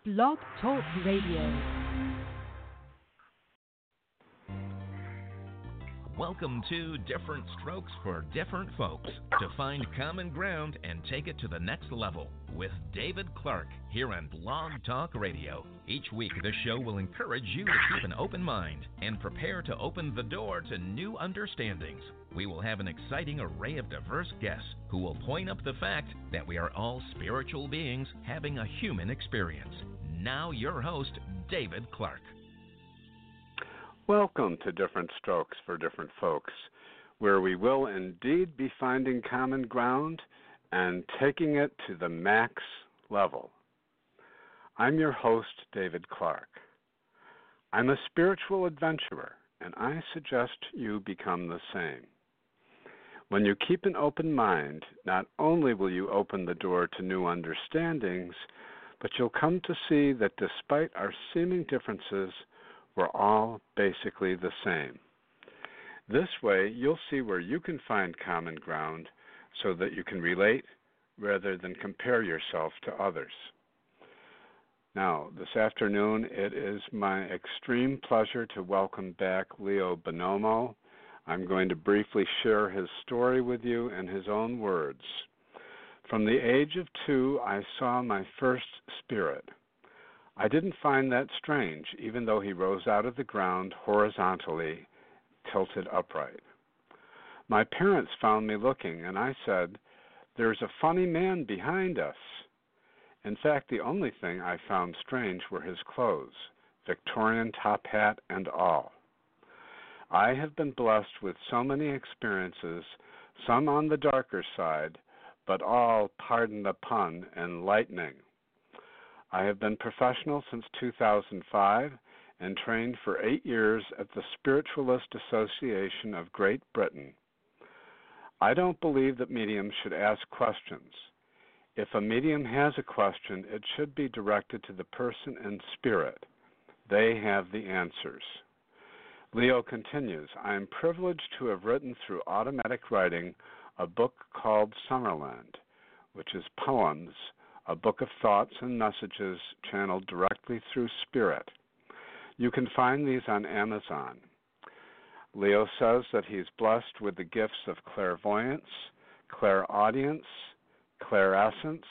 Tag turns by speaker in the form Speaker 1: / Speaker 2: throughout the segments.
Speaker 1: Blog Talk Radio.
Speaker 2: Welcome to Different Strokes for Different Folks, to find common ground and take it to the next level with David Clark here on Blog Talk Radio. Each week, this show will encourage you to keep an open mind and prepare to open the door to new understandings. We will have an exciting array of diverse guests who will point up the fact that we are all spiritual beings having a human experience. Now, your host, David Clark.
Speaker 3: Welcome to Different Strokes for Different Folks, where we will indeed be finding common ground and taking it to the max level. I'm your host, David Clark. I'm a spiritual adventurer, and I suggest you become the same. When you keep an open mind, not only will you open the door to new understandings, but you'll come to see that despite our seeming differences, we're all basically the same. This way, you'll see where you can find common ground so that you can relate rather than compare yourself to others. Now, this afternoon, it is my extreme pleasure to welcome back Leo Bonomo. I'm going to briefly share his story with you in his own words. From the age of 2, I saw my first spirit. I didn't find that strange, even though he rose out of the ground horizontally, tilted upright. My parents found me looking, and I said, "There's a funny man behind us." In fact, the only thing I found strange were his clothes, Victorian top hat and all. I have been blessed with so many experiences, some on the darker side, but all, pardon the pun, enlightening. I have been professional since 2005 and trained for 8 years at the Spiritualist Association of Great Britain. I don't believe that mediums should ask questions. If a medium has a question, it should be directed to the person in spirit. They have the answers. Leo continues, I am privileged to have written through automatic writing a book called Summerland, which is poems, a book of thoughts and messages channeled directly through spirit. You can find these on Amazon. Leo says that he's blessed with the gifts of clairvoyance, clairaudience, clairessence,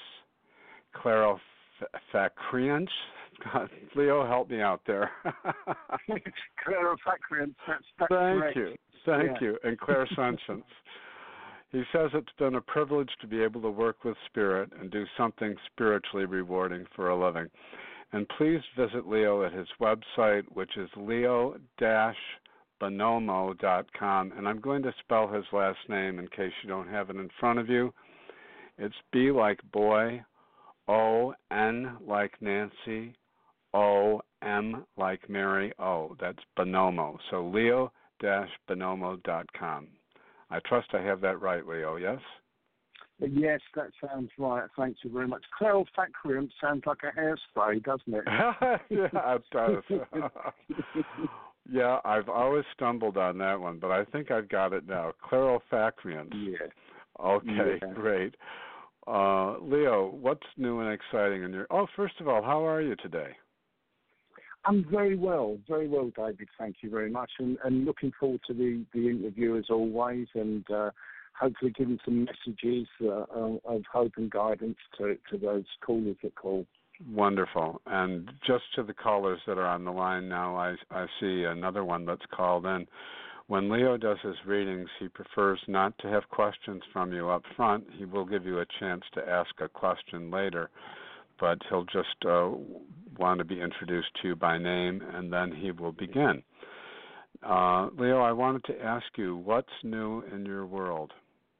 Speaker 3: clairofacriance. God, Leo, help me out there.
Speaker 4: Clairofacriance, that's
Speaker 3: Thank
Speaker 4: correct.
Speaker 3: you. Thank you. And clairsentience. He says it's been a privilege to be able to work with spirit and do something spiritually rewarding for a living. And please visit Leo at his website, which is leo-bonomo.com. And I'm going to spell his last name in case you don't have it in front of you. It's B like boy, O-N like Nancy, O-M like Mary, O. That's Bonomo. So leo-bonomo.com. I trust I have that right, Leo, yes?
Speaker 4: Yes, that sounds right. Thank you very much. Clairofacriance sounds like a hairspray, doesn't it?
Speaker 3: Yeah, it does. Yeah, I've always stumbled on that one, but I think I've got it now. Clairofacriance.
Speaker 4: Yeah.
Speaker 3: Okay,
Speaker 4: Yeah.
Speaker 3: great. Leo, what's new and exciting in your... Oh, first of all, how are you today?
Speaker 4: I'm very well, David. Thank you very much, and looking forward to the interview as always, and hopefully giving some messages of hope and guidance to those callers that call.
Speaker 3: Wonderful. And just to the callers that are on the line now, I see another one that's called in. When Leo does his readings, he prefers not to have questions from you up front. He will give you a chance to ask a question later, but he'll just want to be introduced to you by name, and then he will begin. Leo, I wanted to ask you, what's new in your world?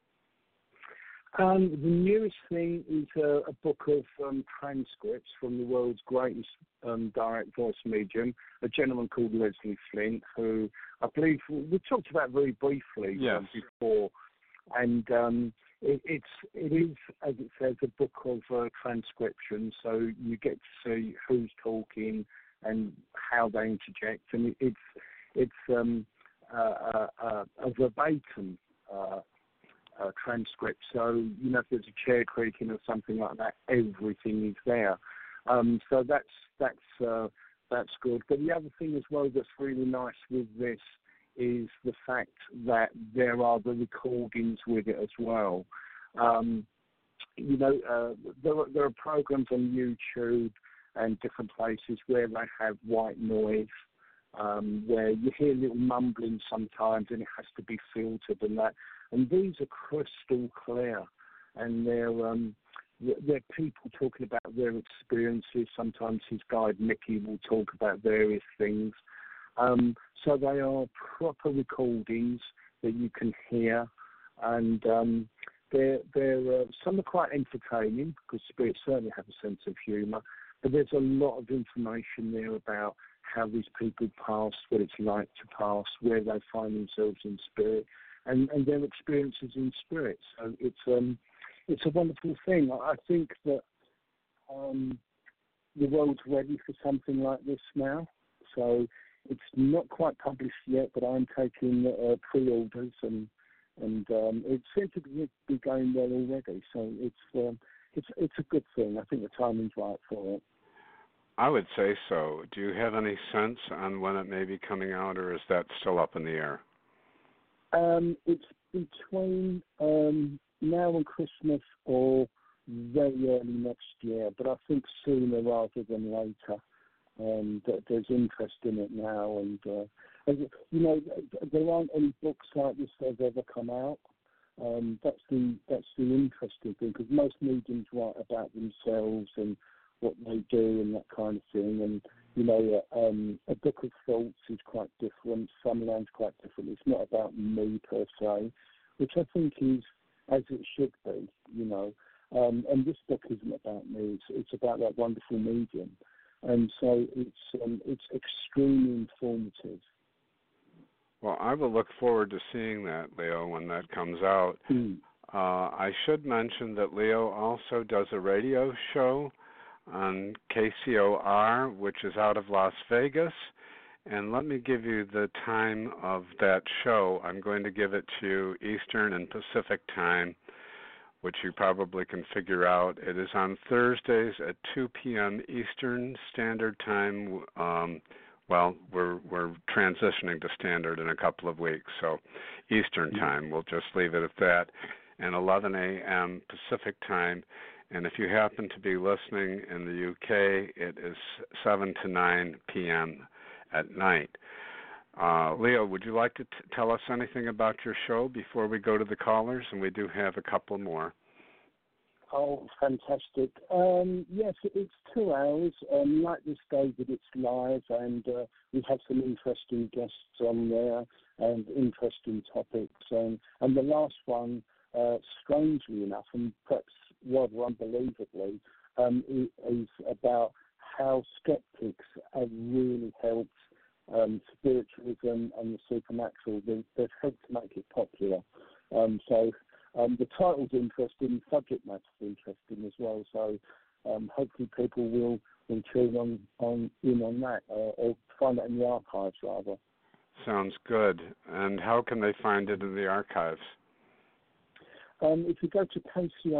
Speaker 4: The newest thing is a book of transcripts from the world's greatest direct voice medium, a gentleman called Leslie Flint, who I believe we talked about very briefly before. And it is, as it says, a book of transcription, so you get to see who's talking and how they interject, and it's a verbatim transcript. So, if there's a chair creaking or something like that, everything is there. So that's good. But the other thing as well that's really nice with this is the fact that there are the recordings with it as well. There are programs on YouTube and different places where they have white noise, where you hear little mumbling sometimes and it has to be filtered and that. And these are crystal clear, and they're people talking about their experiences. Sometimes his guide Mickey will talk about various things. So they are proper recordings that you can hear, and they're some are quite entertaining because spirits certainly have a sense of humour. But there's a lot of information there about how these people passed, what it's like to pass, where they find themselves in spirit, and their experiences in spirit. So it's a wonderful thing. I think that the world's ready for something like this now. So it's not quite published yet, but I'm taking pre-orders, and it seems to be going well already. So it's a good thing. I think the timing's right for it.
Speaker 3: I would say so. Do you have any sense on when it may be coming out, or is that still up in the air?
Speaker 4: It's between now and Christmas or very early next year, but I think sooner rather than later. That there's interest in it now, and there aren't any books like this that have ever come out. That's the interesting thing, because most mediums write about themselves and what they do and that kind of thing. And a book of thoughts is quite different. Summerland's quite different. It's not about me per se, which I think is as it should be. And this book isn't about me. It's about that wonderful medium. And so it's extremely informative.
Speaker 3: Well, I will look forward to seeing that, Leo, when that comes out. I should mention that Leo also does a radio show on KCOR, which is out of Las Vegas. And let me give you the time of that show. I'm going to give it to you Eastern and Pacific time, which you probably can figure out. It is on Thursdays at 2 p.m. Eastern Standard Time. We're transitioning to Standard in a couple of weeks, so Eastern Time. We'll just leave it at that. And 11 a.m. Pacific Time. And if you happen to be listening in the UK, it is 7 to 9 p.m. at night. Leo, would you like to tell us anything about your show before we go to the callers? And we do have a couple more.
Speaker 4: Oh, fantastic. Yes, it's 2 hours. Like this, David, it's live, and we have some interesting guests on there and interesting topics. And the last one, strangely enough, and perhaps rather unbelievably, is about how skeptics have really helped spiritualism and the supernatural. They've helped to make it popular. So the title's interesting, the subject matter's interesting as well. So hopefully people will tune in on that, or find it in the archives rather.
Speaker 3: Sounds good. And how can they find it in the archives?
Speaker 4: If you go to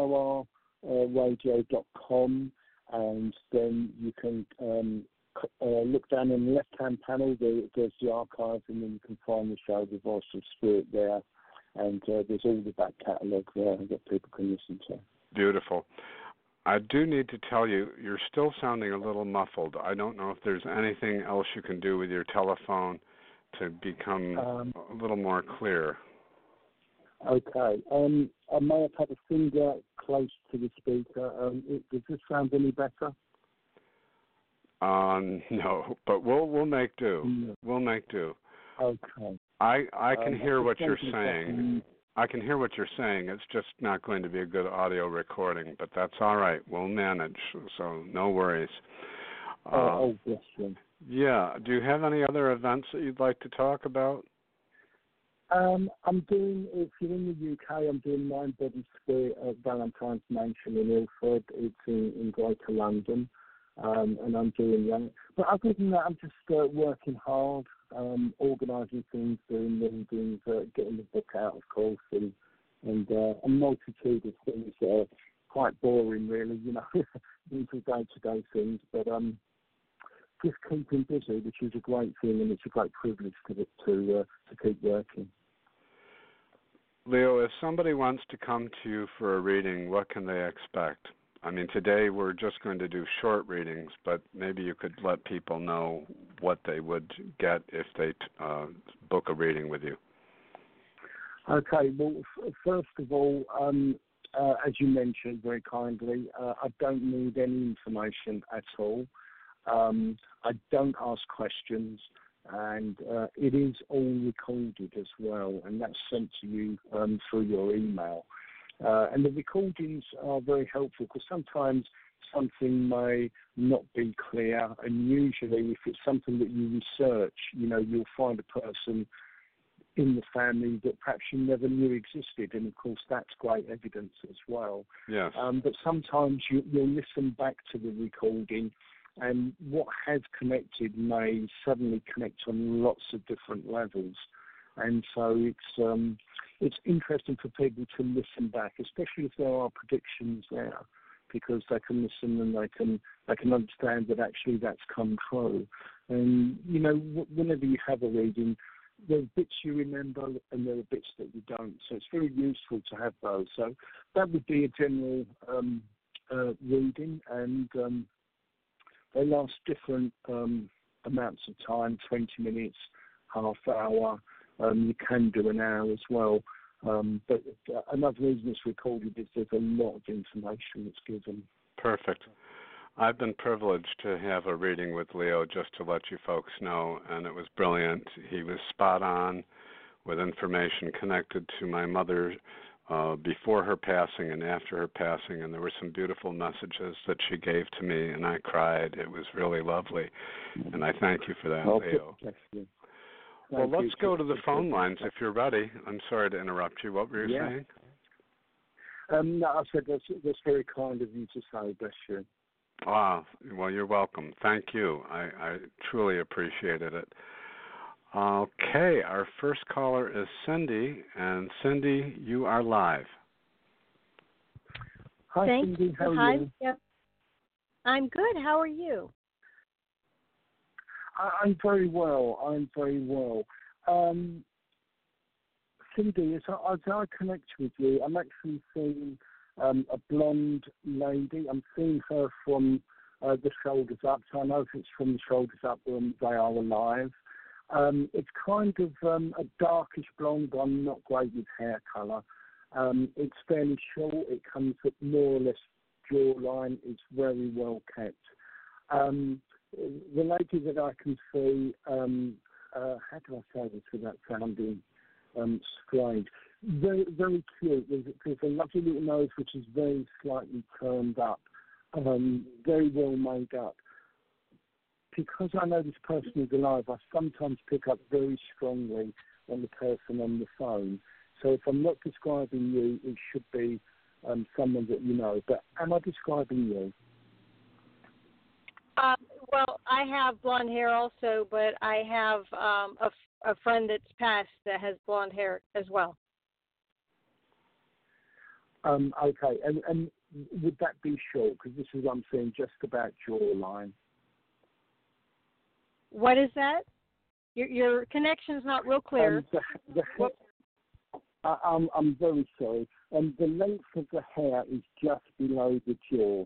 Speaker 4: kcorradio.com, and then you can look down in the left-hand panel, there's the archive, and then you can find the show, The Voice of Spirit, there. And there's all the back catalogue there that people can listen to.
Speaker 3: Beautiful. I do need to tell you, you're still sounding a little muffled. I don't know if there's anything else you can do with your telephone to become a little more clear.
Speaker 4: Okay. I may have had a finger close to the speaker. Does this sound any better?
Speaker 3: No, but we'll make do.
Speaker 4: No.
Speaker 3: We'll make do.
Speaker 4: Okay.
Speaker 3: I can hear what you're saying. I can hear what you're saying. It's just not going to be a good audio recording, but that's all right. We'll manage, so no worries.
Speaker 4: Yes, sir.
Speaker 3: Yeah. Do you have any other events that you'd like to talk about?
Speaker 4: I'm doing, if you're in the UK, I'm doing Mind Body Spirit at Valentine's Mansion in Ilford. It's in Greater London, and I'm doing that. But other than that, I'm just working hard, organising things, doing meetings, getting the book out, of course, and a multitude of things quite boring, really, into day-to-day things. But just keeping busy, which is a great thing, and it's a great privilege to keep working.
Speaker 3: Leo, if somebody wants to come to you for a reading, what can they expect? I mean, today we're just going to do short readings, but maybe you could let people know what they would get if they book a reading with you.
Speaker 4: Okay, well, first of all, as you mentioned very kindly, I don't need any information at all. I don't ask questions, and it is all recorded as well, and that's sent to you through your email. And the recordings are very helpful because sometimes something may not be clear, and usually if it's something that you research, you'll find a person in the family that perhaps you never knew existed, and of course that's great evidence as well.
Speaker 3: Yes.
Speaker 4: But sometimes you'll listen back to the recording, and what has connected may suddenly connect on lots of different levels. And so it's interesting for people to listen back, especially if there are predictions there, because they can listen and they can understand that actually that's come true. And whenever you have a reading, there are bits you remember and there are bits that you don't. So it's very useful to have those. So that would be a general reading, and they last different amounts of time, 20 minutes, half hour. You can do an hour as well. But another reason it's recorded is there's a lot of information that's given.
Speaker 3: Perfect. I've been privileged to have a reading with Leo, just to let you folks know, and it was brilliant. He was spot on with information connected to my mother before her passing and after her passing, and there were some beautiful messages that she gave to me, and I cried. It was really lovely, and I thank you for that, Leo. Well, let's go to the phone lines if you're ready. I'm sorry to interrupt you. What were you saying?
Speaker 4: No, I said that's very kind of you to say, bless you.
Speaker 3: Ah, well, you're welcome. Thank you. I truly appreciated it. Okay, our first caller is Cindy, and Cindy, you are live.
Speaker 4: Hi,
Speaker 5: Thank
Speaker 4: Cindy. How are you?
Speaker 5: Yep. I'm good. How are you?
Speaker 4: I'm very well. Cindy, as I connect with you, I'm actually seeing a blonde lady. I'm seeing her from the shoulders up, so I know if it's from the shoulders up when they are alive. It's kind of a darkish blonde, but I'm not great with hair colour. It's fairly short. It comes at more or less jawline. It's very well kept. The lady that I can see, how do I say this without sounding strange? Very, very cute. There's a lovely little nose which is very slightly turned up, very well made up. Because I know this person is alive, I sometimes pick up very strongly on the person on the phone. So if I'm not describing you, it should be someone that you know. But am I describing you?
Speaker 5: Well, I have blonde hair also, but I have a friend that's passed that has blonde hair as well.
Speaker 4: Okay, and would that be short? Because this is what I'm saying, just about jawline.
Speaker 5: What is that? Your connection's not real clear.
Speaker 4: I'm very sorry. And the length of the hair is just below the jaw.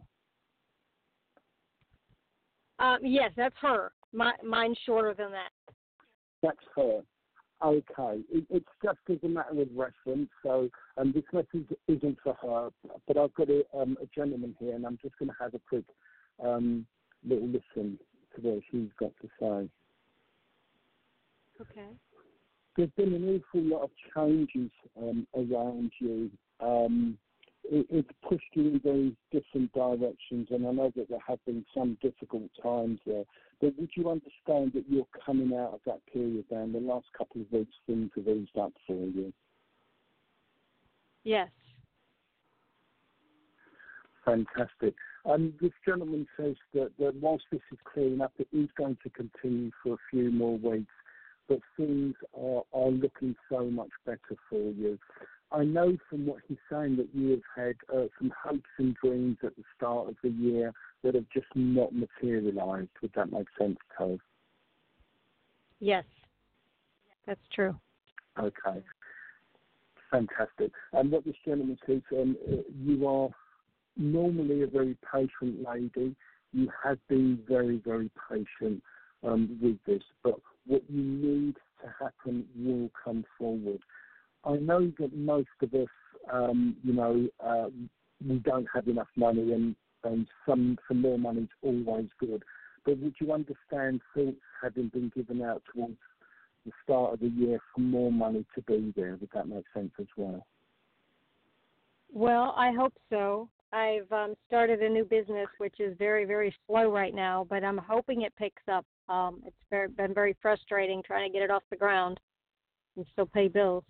Speaker 5: Yes, that's her. Mine's shorter than that.
Speaker 4: That's her. Okay. It's just as a matter of reference. So this message isn't for her, but I've got a gentleman here, and I'm just going to have a quick little listen to what he's got to say.
Speaker 5: Okay.
Speaker 4: There's been an awful lot of changes around you. It's pushed you in very different directions, and I know that there have been some difficult times there. But would you understand that you're coming out of that period now, and the last couple of weeks things have eased up for you?
Speaker 5: Yes.
Speaker 4: Fantastic. This gentleman says that whilst this is clearing up, it is going to continue for a few more weeks. but things are looking so much better for you. I know from what he's saying that you have had some hopes and dreams at the start of the year that have just not materialised. Would that make sense, Tove?
Speaker 5: Yes, that's true.
Speaker 4: Okay. Fantastic. And what this gentleman says, you are normally a very patient lady. You have been very, very patient with this, but what you need to happen will come forward. I know that most of us, we don't have enough money, and some more money is always good. But would you understand thoughts having been given out towards the start of the year for more money to be there? Would that make sense as well?
Speaker 5: Well, I hope so. I've started a new business, which is very, very slow right now, but I'm hoping it picks up. It's been very frustrating trying to get it off the ground and still pay bills.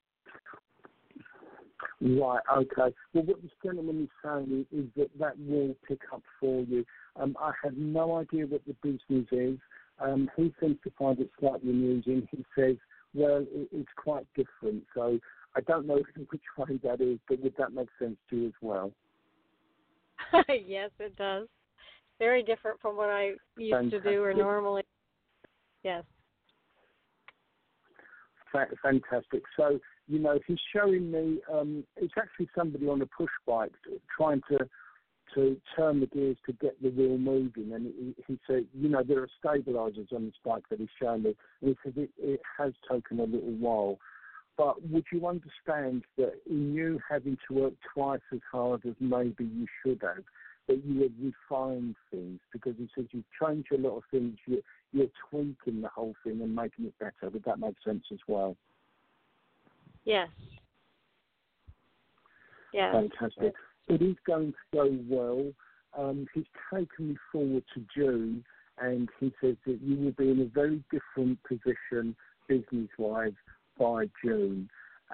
Speaker 4: Right, okay. Well, what this gentleman is saying is that will pick up for you. I have no idea what the business is. He seems to find it slightly amusing. He says, well, it's quite different. So I don't know which way that is, but would that make sense to you as well?
Speaker 5: Yes, it does. Very different from what I used to do or normally. Yes.
Speaker 4: Fantastic. So, he's showing me, it's actually somebody on a push bike trying to turn the gears to get the wheel moving. And he said, there are stabilizers on this bike that he's showing me. And he said it has taken a little while. But would you understand that in you having to work twice as hard as maybe you should have, that you have refined things? Because he says you've changed a lot of things, you're tweaking the whole thing and making it better. Would that make sense as well?
Speaker 5: Yes. Yes.
Speaker 4: Fantastic. It is going to go well. He's taken me forward to June, and he says that you will be in a very different position business-wise by June.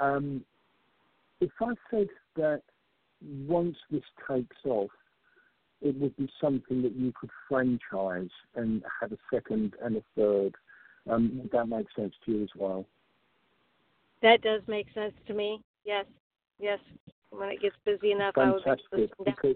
Speaker 4: If I said that once this takes off, it would be something that you could franchise and have a second and a third, would that make sense to you as well?
Speaker 5: That does make sense to me. Yes. Yes. When it gets busy enough,
Speaker 4: fantastic,
Speaker 5: I would
Speaker 4: because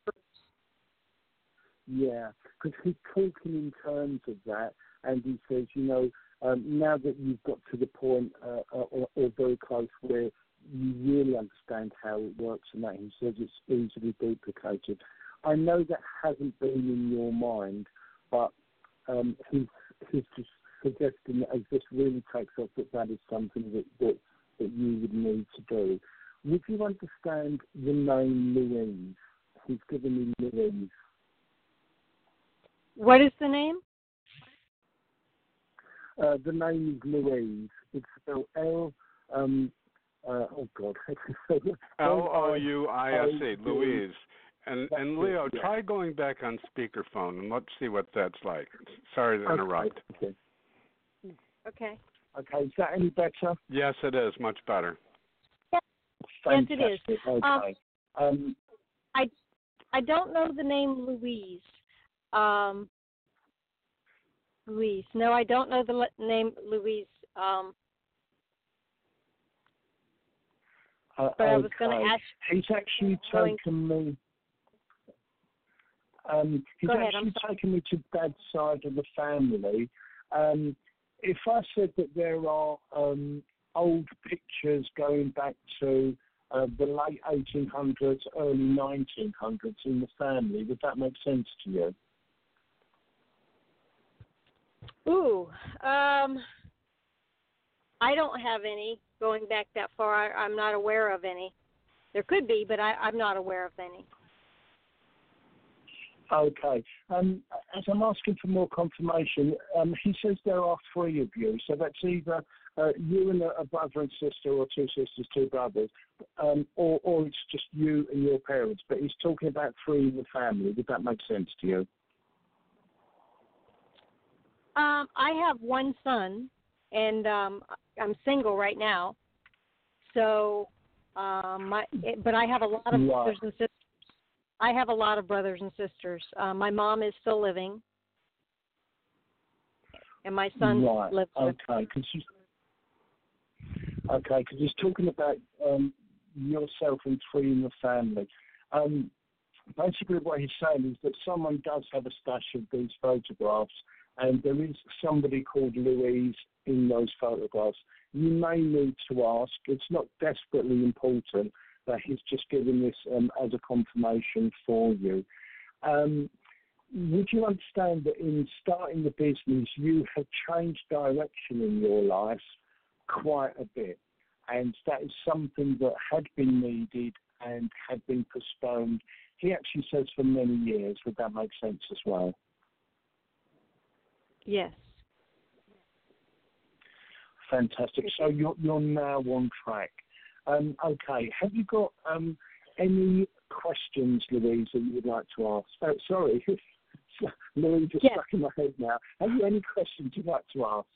Speaker 4: he's talking in terms of that, and he says, now that you've got to the point or very close where you really understand how it works and that, he says it's easily duplicated. I know that hasn't been in your mind, but he's just suggesting that as this really takes off, that is something that you would need to do. Would you understand the name Louise? He's given me Louise.
Speaker 5: What is the name?
Speaker 4: The name is Louise. It's spelled L.
Speaker 3: Louise. Louise. And Leo, try going back on speakerphone and let's see what that's like. Sorry to interrupt.
Speaker 5: Okay.
Speaker 4: Okay. Is that any better?
Speaker 3: Yes, it is. Much better.
Speaker 4: Fantastic.
Speaker 5: Yes, it is.
Speaker 4: Okay.
Speaker 5: I don't know the name Louise. Louise. No, I don't know the name Louise. But I was going to ask.
Speaker 4: He's actually taken me. He's actually taken me to Dad's side of the family. If I said that there are old pictures going back to the late 1800s, early 1900s in the family, would that make sense to you?
Speaker 5: Ooh, I don't have any going back that far. I'm not aware of any. There could be, but I'm not aware of any.
Speaker 4: Okay. As I'm asking for more confirmation, he says there are three of you. So that's either you and a brother and sister, or two sisters, two brothers, or it's just you and your parents. But he's talking about three in the family. Would that make sense to you?
Speaker 5: I have one son, and I'm single right now. So, but I have a lot of brothers and sisters. I have a lot of brothers and sisters. My mom is still living. and my son
Speaker 4: right.
Speaker 5: lives with
Speaker 4: me. Because he's talking about yourself and three in the family. Basically, what he's saying is that someone does have a stash of these photographs, and there is somebody called Louise in those photographs. You may need to ask. It's not desperately important, but he's just given this as a confirmation for you. Would you understand that in starting the business, you have changed direction in your life quite a bit, and that is something that had been needed and had been postponed. He actually says for many years. Would that make sense as well?
Speaker 5: Yes.
Speaker 4: Fantastic. So you're now on track. Okay. Have you got any questions, Louise, that you would like to ask? Oh, sorry, Louise is stuck in my head now. Have you any questions you'd like to ask?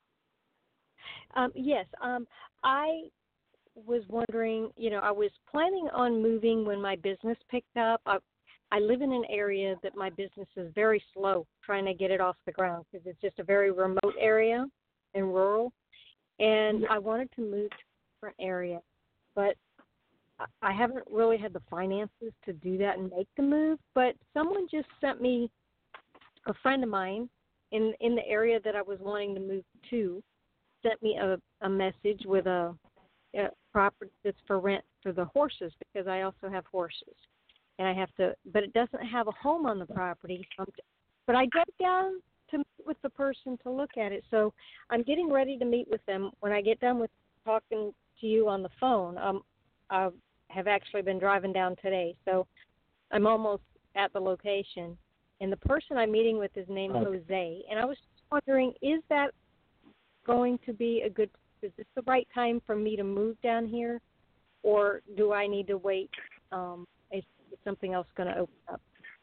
Speaker 5: Yes. I was wondering, I was planning on moving when my business picked up. I live in an area that my business is very slow trying to get it off the ground because it's just a very remote area and rural. And I wanted to move to a different area, but I haven't really had the finances to do that and make the move. But someone just sent me, a friend of mine in the area that I was wanting to move to, sent me a message with a property that's for rent for the horses because I also have horses. And I have to, but it doesn't have a home on the property. But I get down to meet with the person to look at it. So I'm getting ready to meet with them. When I get done with talking to you on the phone, I have actually been driving down today. So I'm almost at the location. And the person I'm meeting with is named Jose. And I was just wondering, is that going to be is this the right time for me to move down here? Or do I need to wait? Is something else going to open up?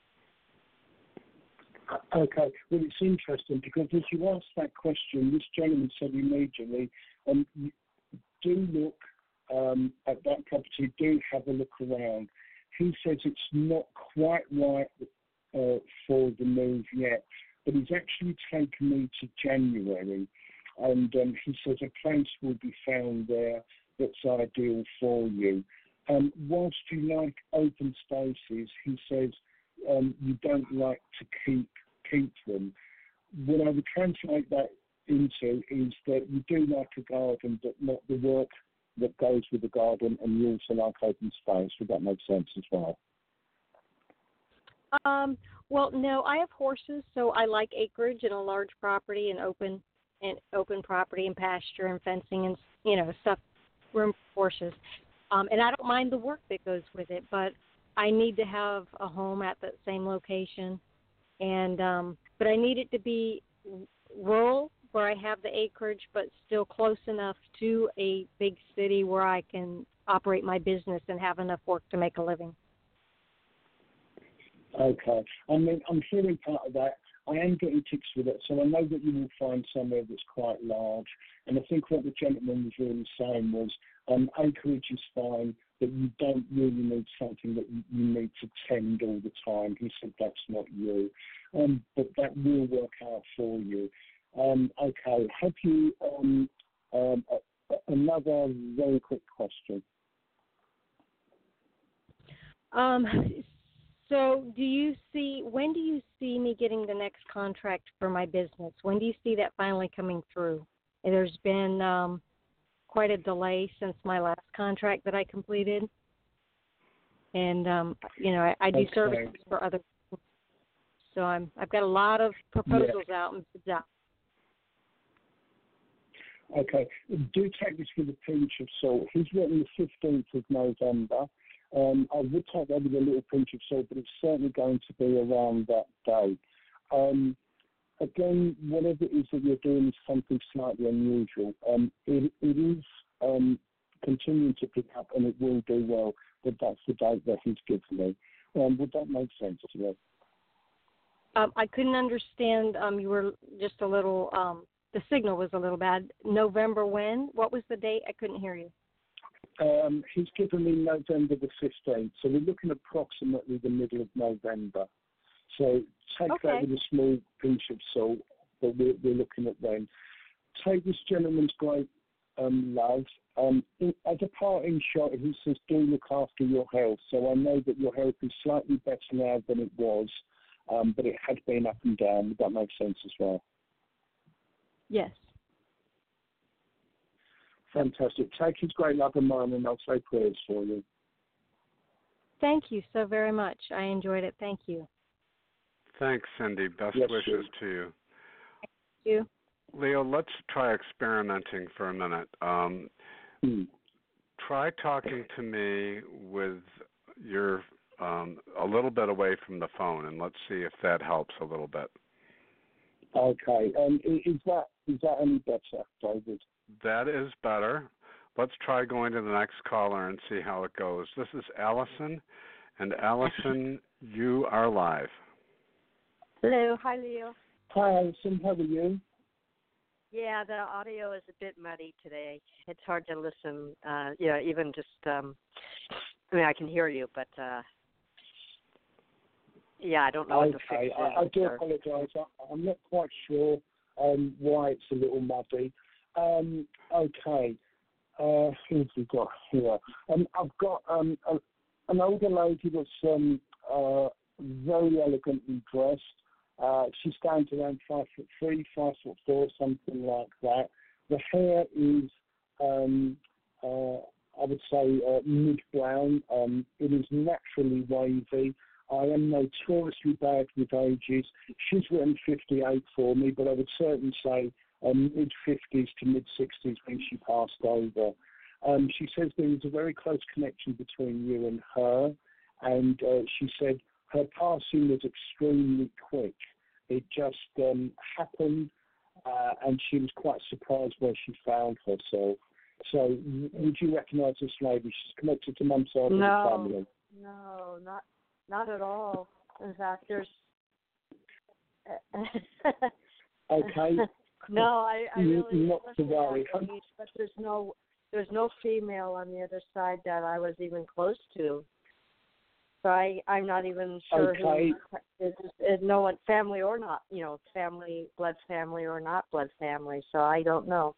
Speaker 4: Okay. Well, it's interesting because as you asked that question, this gentleman said immediately, do look at that property, do have a look around. He says it's not quite right for the move yet, but he's actually taken me to January, and he says a place will be found there that's ideal for you. Whilst you like open spaces, he says you don't like to keep them. What I would translate that into is that you do like a garden, but not the work that goes with the garden, and you also like open space. Would that make sense as well?
Speaker 5: Well, no, I have horses, so I like acreage and a large property and open property and pasture and fencing and stuff, room for horses. And I don't mind the work that goes with it, but I need to have a home at that same location. And but I need it to be rural where I have the acreage, but still close enough to a big city where I can operate my business and have enough work to make a living.
Speaker 4: Okay. I mean, I'm hearing part of that. I am getting ticks with it, so I know that you will find somewhere that's quite large. And I think what the gentleman was really saying was acreage is fine, but you don't really need something that you need to tend all the time. He said that's not you. But that will work out for you. Okay. Have you another very quick question?
Speaker 5: So when do you see me getting the next contract for my business? When do you see that finally coming through? There's been quite a delay since my last contract that I completed. And, I do services for other people. So I've got a lot of proposals out and bids out.
Speaker 4: Okay. Do take this with a pinch of salt. He's written the 15th of November. I would take that with a little pinch of salt, but it's certainly going to be around that day. Again, whatever it is that you're doing is something slightly unusual. It is continuing to pick up, and it will do well, but that's the date that he's given me. Would that make sense to you?
Speaker 5: I couldn't understand. You were just a little, the signal was a little bad. November when? What was the date? I couldn't hear you.
Speaker 4: He's given me November the 15th, so we're looking approximately the middle of November. So take that with a small pinch of salt, but we're looking at them. Take this gentleman's great love. As a parting shot, he says, do look after your health. So I know that your health is slightly better now than it was, but it had been up and down. Would that make sense as well?
Speaker 5: Yes.
Speaker 4: Fantastic. Take his great love and mine, and I'll say prayers for you.
Speaker 5: Thank you so very much. I enjoyed it. Thank you.
Speaker 3: Thanks, Cindy. Best
Speaker 4: Yes,
Speaker 3: wishes
Speaker 4: sure.
Speaker 3: to you.
Speaker 5: Thank you.
Speaker 3: Leo, let's try experimenting for a minute. Try talking to me with your a little bit away from the phone, and let's see if that helps a little bit.
Speaker 4: Okay. Is that any better, David?
Speaker 3: That is better. Let's try going to the next caller and see how it goes. This is Allison, and Allison, you are live.
Speaker 6: Hello. Hi, Leo.
Speaker 4: Hi, Alison. How are you?
Speaker 6: Yeah, the audio is a bit muddy today. It's hard to listen. Even just, I mean, I can hear you, but, I don't know what to fix.
Speaker 4: I do apologise. I'm not quite sure why it's a little muddy. Okay. Who have we got here? I've got an older lady that's very elegantly dressed. She stands around 5'3", 5'4", something like that. The hair is, I would say, mid-brown. It is naturally wavy. I am notoriously bad with ages. She's written 58 for me, but I would certainly say mid-50s to mid-60s when she passed over. She says there was a very close connection between you and her, and she said her passing was extremely quick. It just happened, and she was quite surprised where she found herself. So would you recognise this lady? She's connected to Mum's side of the family.
Speaker 6: No, not at all. In fact, there's...
Speaker 4: Okay.
Speaker 6: No, I really
Speaker 4: not to worry.
Speaker 6: But there's no female on the other side that I was even close to. So I'm not even sure
Speaker 4: okay.
Speaker 6: who is no one, family or not, family, blood family or not blood family. So I don't know.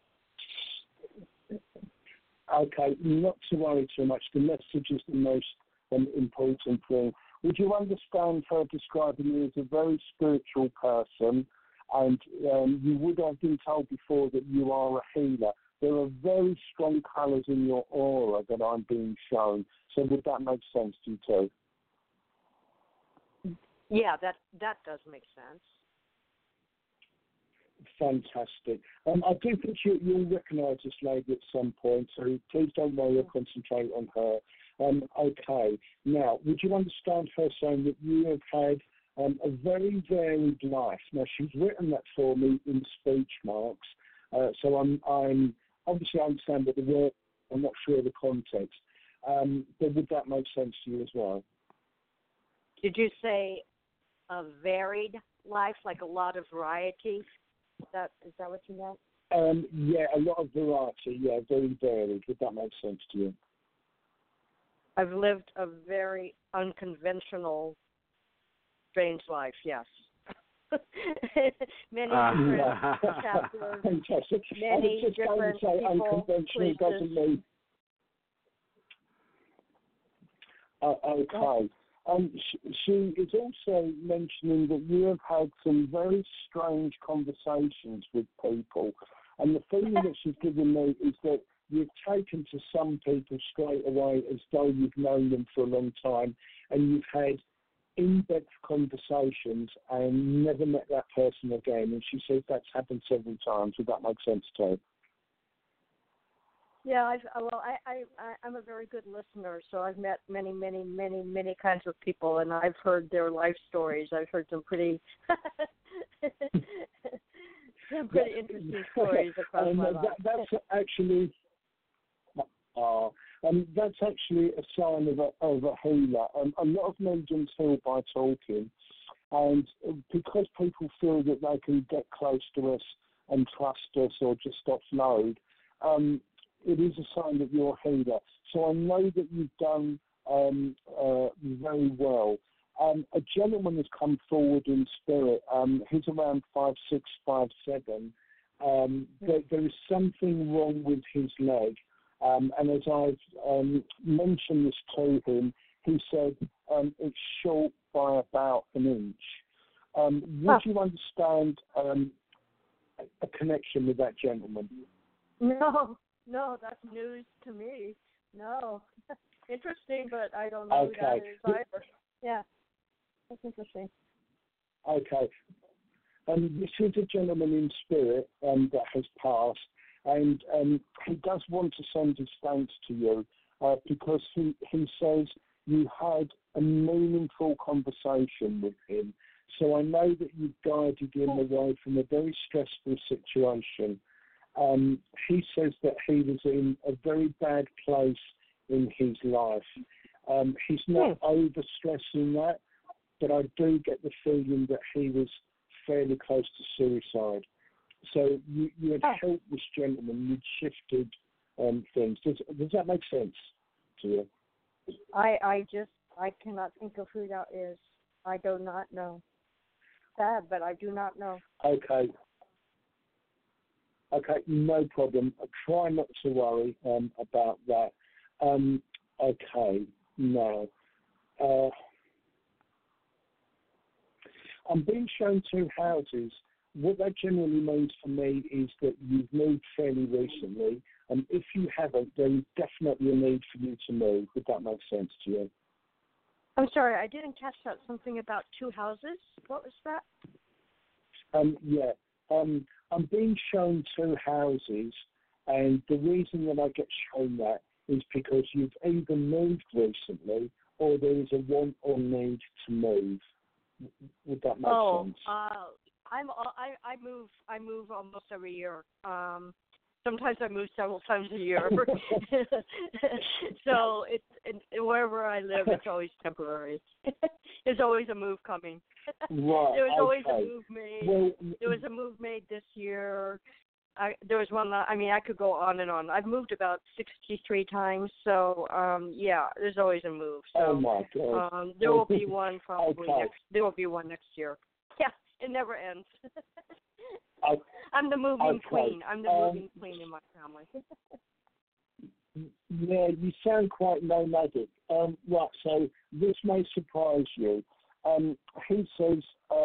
Speaker 4: Okay, not to worry too much. The message is the most important thing. Would you understand her describing you as a very spiritual person? And you would have been told before that you are a healer. There are very strong colours in your aura that I'm being shown. So would that make sense to you too?
Speaker 6: Yeah, that does make sense.
Speaker 4: Fantastic. I do think you'll recognise this lady at some point, so please don't worry or concentrate on her. Okay. Now, would you understand her saying that you have had a very varied life? Now, she's written that for me in speech marks, so I'm obviously I understand what the word. I'm not sure of the context, but would that make sense to you as well?
Speaker 6: Did you say a varied life, like a lot of variety? Is that what you meant?
Speaker 4: Yeah, a lot of variety. Yeah, very varied. Would that make sense to you?
Speaker 6: I've lived a very unconventional, strange life. Yes. Many different chapters.
Speaker 4: Fantastic.
Speaker 6: Many different
Speaker 4: say
Speaker 6: people,
Speaker 4: unconventional
Speaker 6: places.
Speaker 4: doesn't mean. Okay. She is also mentioning that you have had some very strange conversations with people, and the feeling that she's given me is that you've taken to some people straight away as though you've known them for a long time, and you've had in-depth conversations and never met that person again. And she says that's happened several times. Would that make sense to you?
Speaker 6: Yeah, I'm a very good listener, so I've met many, many, many, many kinds of people, and I've heard their life stories. I've heard some pretty, interesting stories across my life.
Speaker 4: That's actually a sign of a healer. A lot of mediums heal by talking, and because people feel that they can get close to us and trust us or just offload, it is a sign that you're a healer. So I know that you've done very well. A gentleman has come forward in spirit. He's around 5'6", 5'7". There is something wrong with his leg. And as I've mentioned this to him, he said it's short by about an inch. Would you understand a connection with that gentleman?
Speaker 6: No, that's news to me. No. Interesting, but I don't know who that is either. Yeah, that's interesting.
Speaker 4: Okay. This is a gentleman in spirit that has passed, and he does want to send his thanks to you because he says you had a meaningful conversation with him. So I know that you guided him away from a very stressful situation. He says that he was in a very bad place in his life. He's not overstressing that, but I do get the feeling that he was fairly close to suicide. So you had helped this gentleman, you'd shifted things. Does that make sense to you?
Speaker 6: I cannot think of who that is. I do not know. Sad, but I do not know.
Speaker 4: Okay, no problem. I try not to worry about that. Okay, now I'm being shown two houses. What that generally means for me is that you've moved fairly recently, and if you haven't, there is definitely a need for you to move. Would that make sense to you?
Speaker 6: I'm sorry, I didn't catch that. Something about two houses? What was that? I'm being shown two houses, and the reason that I get shown that is because you've either moved recently or there is a want or need to move. Would that make sense? I move almost every year. Sometimes I move several times a year. So wherever I live, it's always temporary. There's always a move coming.
Speaker 4: Right.
Speaker 6: There was always a move made. Well, there was a move made this year. There was one. I could go on and on. I've moved about 63 times. So there's always a move. So,
Speaker 4: oh my God.
Speaker 6: There will be one probably there will be one next year. Yeah, it never ends. I'm the moving queen. I'm the moving queen in my family.
Speaker 4: Yeah, you sound quite nomadic. Right, so this may surprise you. He says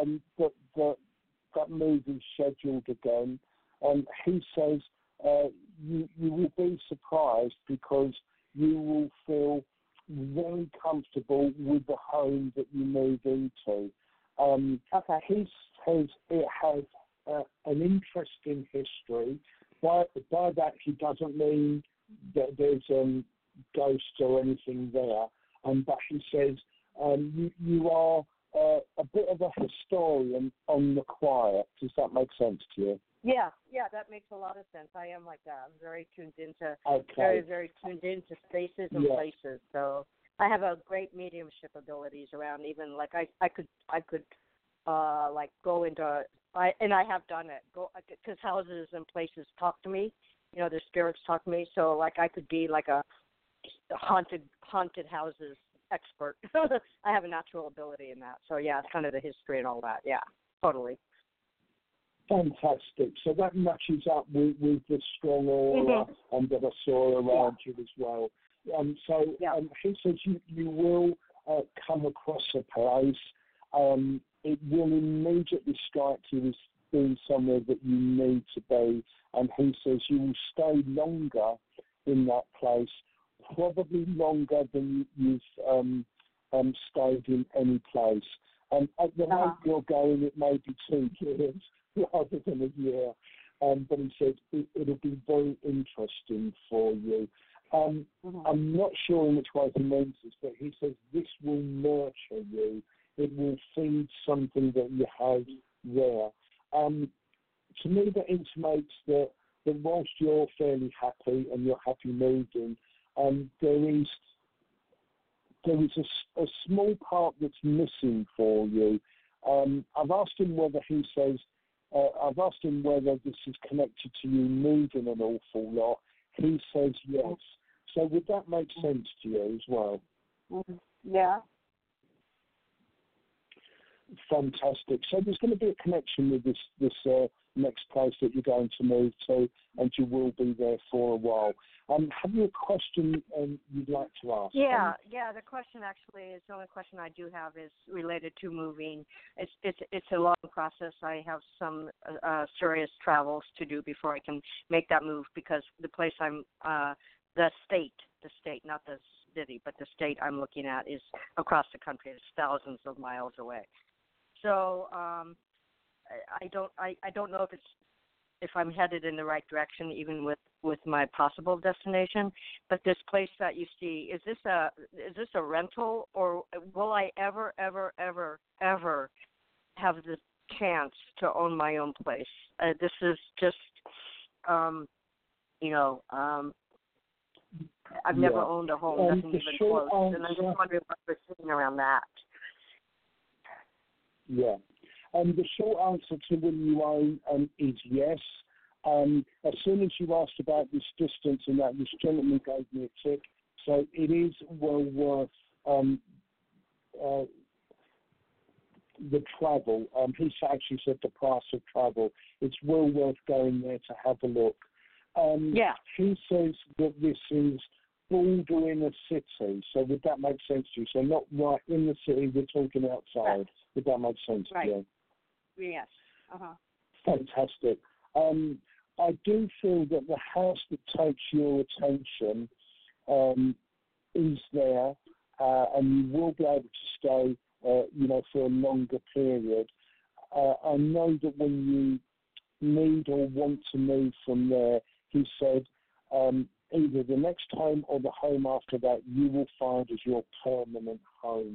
Speaker 4: that move is scheduled again. He says you will be surprised because you will feel very comfortable with the home that you move into. He says it has an interesting history. By that, he doesn't mean that there's ghosts or anything there. But he says you are a bit of a historian on the quiet. Does that make sense to you?
Speaker 6: Yeah, that makes a lot of sense. I am like that. I'm very tuned into very, very tuned into spaces and places. So I have a great mediumship abilities around. Even like I could like go into and I have done it. Go because houses and places talk to me. You know, their spirits talk to me. So like I could be like a haunted houses expert. I have a natural ability in that. So yeah, it's kind of the history and all that. Yeah, totally.
Speaker 4: Fantastic. So that matches up with the strong aura that I saw around you as well. He says you will come across a place. It will immediately strike you as being somewhere that you need to be. And he says you will stay longer in that place, probably longer than you've stayed in any place. At the rate you're going, it may be 2 years rather than a year. But he said it'll be very interesting for you. I'm not sure in which way he means this, but he says this will nurture you. It will feed something that you have there. To me, that intimates that whilst you're fairly happy and you're happy moving, there is a small part that's missing for you. I've asked him whether this is connected to you moving an awful lot. He says yes. So would that make sense to you as well?
Speaker 6: Yeah.
Speaker 4: Fantastic. So there's going to be a connection with this next place that you're going to move to, and you will be there for a while. Have you a question you'd like to ask?
Speaker 6: Yeah. The question actually is the only question I do have is related to moving. It's a long process. I have some serious travels to do before I can make that move because the place the state, not the city, but the state I'm looking at is across the country. It's thousands of miles away. So I don't know if I'm headed in the right direction, even with my possible destination. But this place that you see, is this a rental, or will I ever have the chance to own my own place? This is just, I've never owned a home, nothing even close, and I'm just wondering what we're seeing around that.
Speaker 4: Yeah. The short answer to will you own is yes. As soon as you asked about this distance and that, this gentleman gave me a tick. So it is well worth the travel. He actually said the price of travel. It's well worth going there to have a look. He says that this is bordering a city. So would that make sense to you? So not right in the city, we're talking outside. Right. Would that make sense to you?
Speaker 6: Yes. Uh-huh.
Speaker 4: Fantastic. I do feel that the house that takes your attention is there, and you will be able to stay, for a longer period. I know that when you need or want to move from there, he said, either the next home or the home after that, you will find as your permanent home,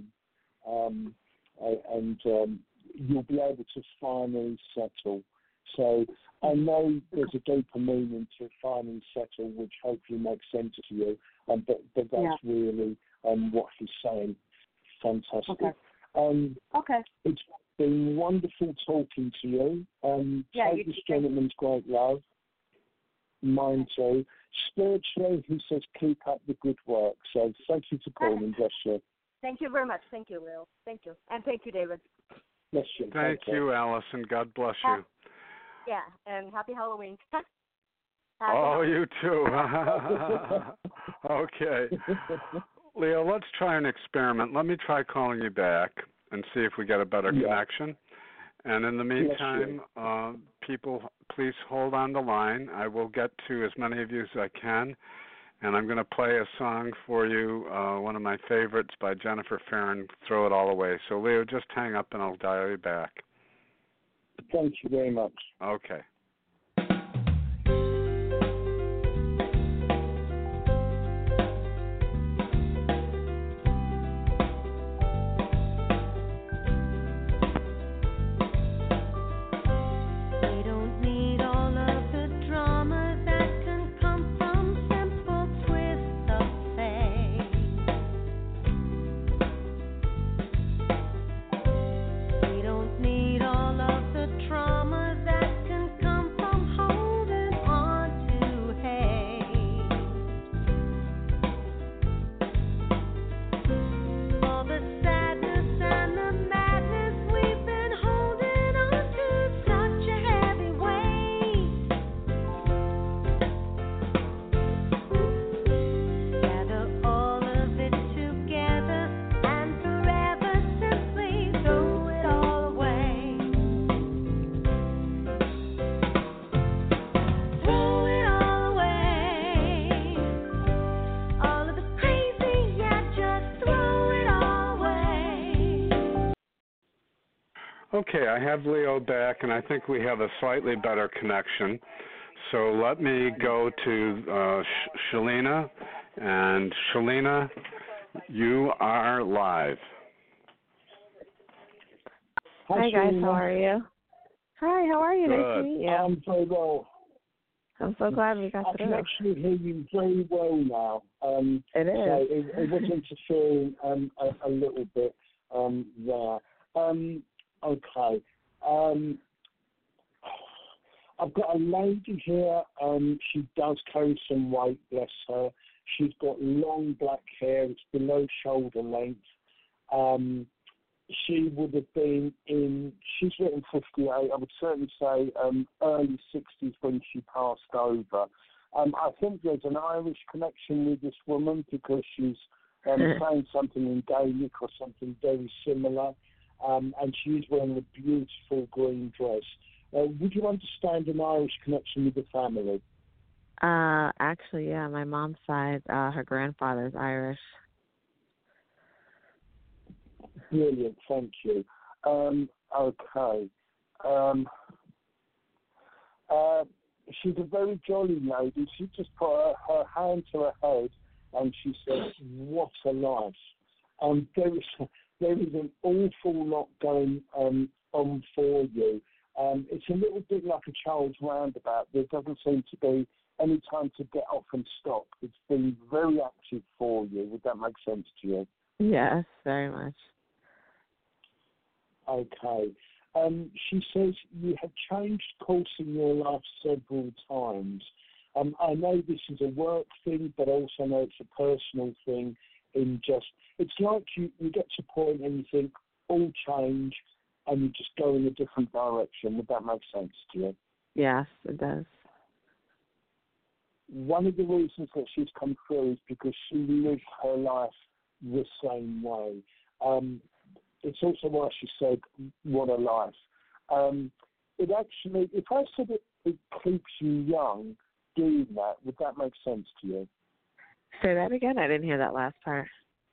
Speaker 4: and you'll be able to finally settle. So I know there's a deeper meaning to finally settle, which hopefully makes sense to you, but that's really what he's saying. Fantastic.
Speaker 6: Okay.
Speaker 4: It's been wonderful talking to you. Take this gentleman's great love. Mine too. Spiritually, he says keep up the good work. So thank you for calling. Bless you.
Speaker 6: Thank you very much. Thank you, Will. Thank you. And thank you, David.
Speaker 4: Bless you.
Speaker 3: Thank you, Allison. God bless you.
Speaker 6: Yeah, and happy Halloween.
Speaker 3: You too. Okay. Leo, let's try an experiment. Let me try calling you back and see if we get a better connection. And in the meantime, people, please hold on the line. I will get to as many of you as I can. And I'm going to play a song for you, one of my favorites by Jennifer Farron, Throw It All Away. So, Leo, just hang up and I'll dial you back.
Speaker 4: Thank you very much.
Speaker 3: Okay. Okay, I have Leo back, and I think we have a slightly better connection. So let me go to Shalina. And Shalina, you are live.
Speaker 7: Hi, guys. How are you? Hi, how are you?
Speaker 3: Good.
Speaker 7: Nice to meet you.
Speaker 4: I'm very well.
Speaker 7: I'm so glad we got to
Speaker 4: I can actually hear you very well now.
Speaker 7: It is.
Speaker 4: So it was interfering a little bit there. Okay. I've got a lady here. She does carry some weight, bless her. She's got long black hair. It's below shoulder length. she would have been she's written 58, I would certainly say early 60s when she passed over. I think there's an Irish connection with this woman because she's saying something in Gaelic or something very similar, and she is wearing a beautiful green dress. Would you understand an Irish connection with the family?
Speaker 7: Actually, yeah, my mom's side, her grandfather's Irish.
Speaker 4: Brilliant, thank you. Okay. She's a very jolly lady. She just put her hand to her head and she said, "What a life!" There is an awful lot going on for you. It's a little bit like a child's roundabout. There doesn't seem to be any time to get off and stop. It's been very active for you. Would that make sense to you?
Speaker 7: Yes, very much.
Speaker 4: Okay. She says you have changed course in your life several times. I know this is a work thing, but I also know it's a personal thing. It's like you get to a point and you think, all change, and you just go in a different direction. Would that make sense to you?
Speaker 7: Yes, it does.
Speaker 4: One of the reasons that she's come through is because she lived her life the same way. It's also why she said, "What a life." It actually, if I said it keeps you young doing that, would that make sense to you?
Speaker 7: Say that again? I didn't hear that last part.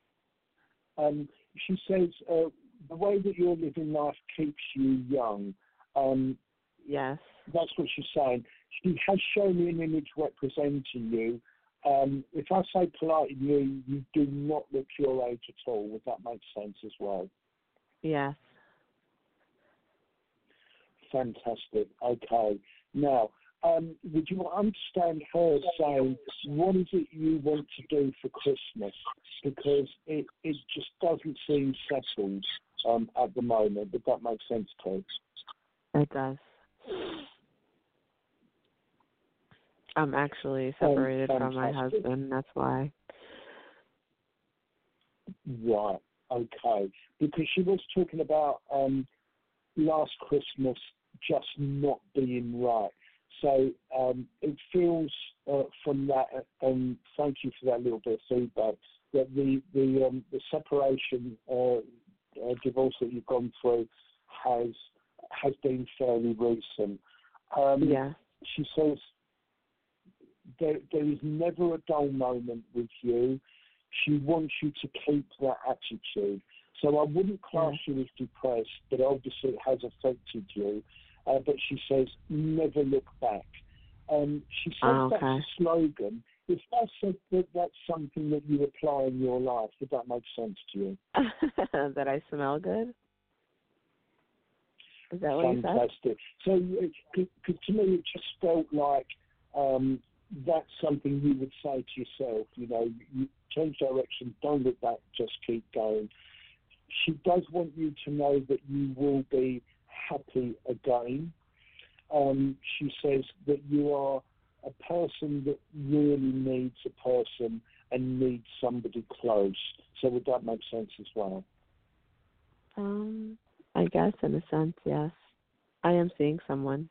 Speaker 4: She says the way that you're living life keeps you young.
Speaker 7: Yes.
Speaker 4: That's what she's saying. She has shown me an image representing you. If I say politely, you do not look your age at all. Would that make sense as well?
Speaker 7: Yes.
Speaker 4: Fantastic. Okay. Now, would you understand her saying, what is it you want to do for Christmas? Because it just doesn't seem settled at the moment. Would that make sense to you?
Speaker 7: It does. I'm actually separated from my husband. That's why.
Speaker 4: Right. Okay. Because she was talking about last Christmas just not being right. So it feels from that, and thank you for that little bit of feedback, that the separation divorce that you've gone through has been fairly recent.
Speaker 7: Yeah.
Speaker 4: She says there is never a dull moment with you. She wants you to keep that attitude. So I wouldn't class you as depressed, but obviously it has affected you. But she says, never look back. She says that's a slogan. If I said that that's something that you apply in your life, would that make sense to you?
Speaker 7: That I smell good? Is that what you said?
Speaker 4: Fantastic. So to me, it just felt like that's something you would say to yourself. You know, you change direction, don't look back, just keep going. She does want you to know that you will be happy again. She says that you are a person that really needs a person and needs somebody close. So would that make sense as well?
Speaker 7: I guess in a sense, yes. I am seeing someone.